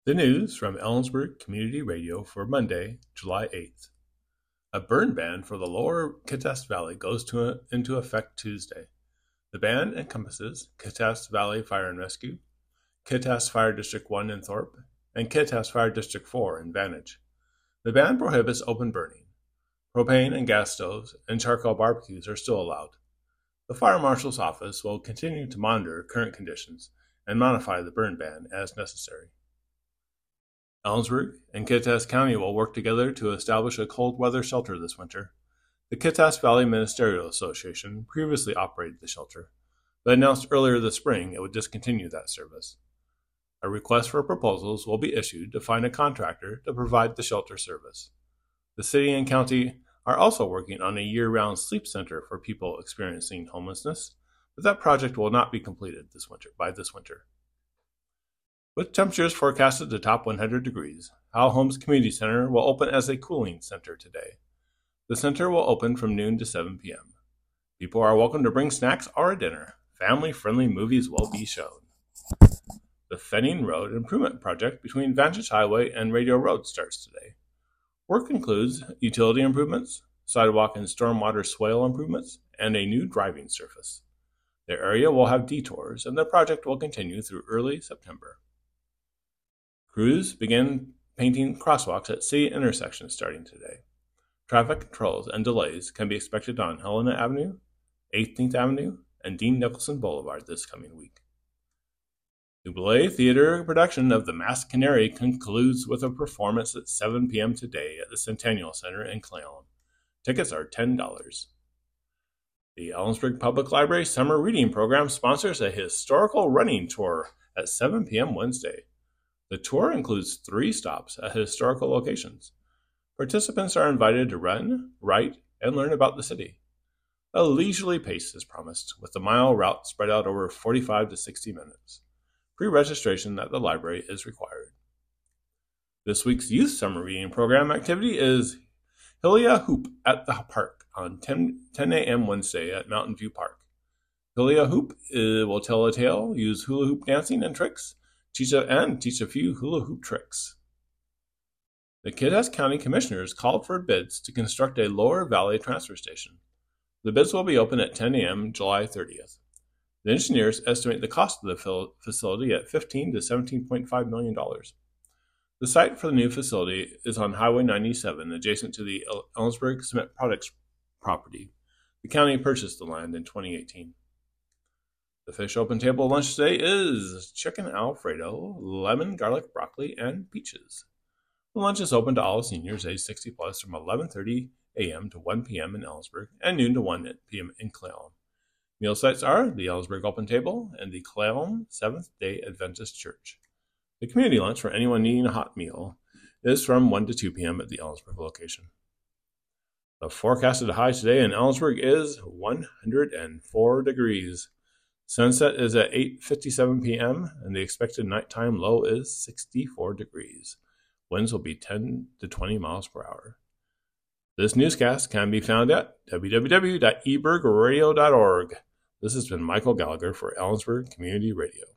The news from Ellensburg Community Radio for Monday, July 8th. A burn ban for the lower Kittitas Valley goes into effect Tuesday. The ban encompasses Kittitas Valley Fire and Rescue, Kittitas Fire District 1 in Thorpe, and Kittitas Fire District 4 in Vantage. The ban prohibits open burning. Propane and gas stoves and charcoal barbecues are still allowed. The Fire Marshal's office will continue to monitor current conditions and modify the burn ban as necessary. Ellensburg and Kittitas County will work together to establish a cold weather shelter this winter. The Kittitas Valley Ministerial Association previously operated the shelter, but announced earlier this spring it would discontinue that service. A request for proposals will be issued to find a contractor to provide the shelter service. The city and county are also working on a year-round sleep center for people experiencing homelessness, but that project will not be completed this winter. With temperatures forecasted to top 100 degrees, Howell Homes Community Center will open as a cooling center today. The center will open from noon to 7 p.m. People are welcome to bring snacks or a dinner. Family-friendly movies will be shown. The Fenning Road Improvement Project between Vantage Highway and Radio Road starts today. Work includes utility improvements, sidewalk and stormwater swale improvements, and a new driving surface. The area will have detours, and the project will continue through early September. Crews begin painting crosswalks at city intersections starting today. Traffic controls and delays can be expected on Helena Avenue, 18th Avenue, and Dean Nicholson Boulevard this coming week. The Boulay Theater production of The Masked Canary concludes with a performance at 7 p.m. today at the Centennial Center in Clallam. Tickets are $10. The Ellensburg Public Library Summer Reading Program sponsors a historical running tour at 7 p.m. Wednesday. The tour includes 3 stops at historical locations. Participants are invited to run, write, and learn about the city. A leisurely pace is promised, with the mile route spread out over 45 to 60 minutes. Pre-registration at the library is required. This week's Youth Summer Reading Program activity is Hula Hoop at the Park on 10 a.m. Wednesday at Mountain View Park. Hula Hoop will tell a tale, use hula hoop dancing and tricks, teach a few hula hoop tricks. The Kittitas County Commissioners called for bids to construct a Lower Valley transfer station. The bids will be open at 10 a.m. July 30th. The engineers estimate the cost of the facility at $15 to $17.5 million. The site for the new facility is on Highway 97, adjacent to the Ellensburg Cement Products property. The county purchased the land in 2018. The Fish Open Table lunch today is chicken Alfredo, lemon, garlic, broccoli, and peaches. The lunch is open to all seniors age 60 plus from 11:30 a.m. to 1 p.m. in Ellensburg and noon to 1 p.m. in Clallam. Meal sites are the Ellensburg Open Table and the Clallam Seventh-day Adventist Church. The community lunch for anyone needing a hot meal is from 1 to 2 p.m. at the Ellensburg location. The forecasted high today in Ellensburg is 104 degrees. Sunset is at 8:57 p.m., and the expected nighttime low is 64 degrees. Winds will be 10 to 20 miles per hour. This newscast can be found at www.ebergradio.org. This has been Michael Gallagher for Ellensburg Community Radio.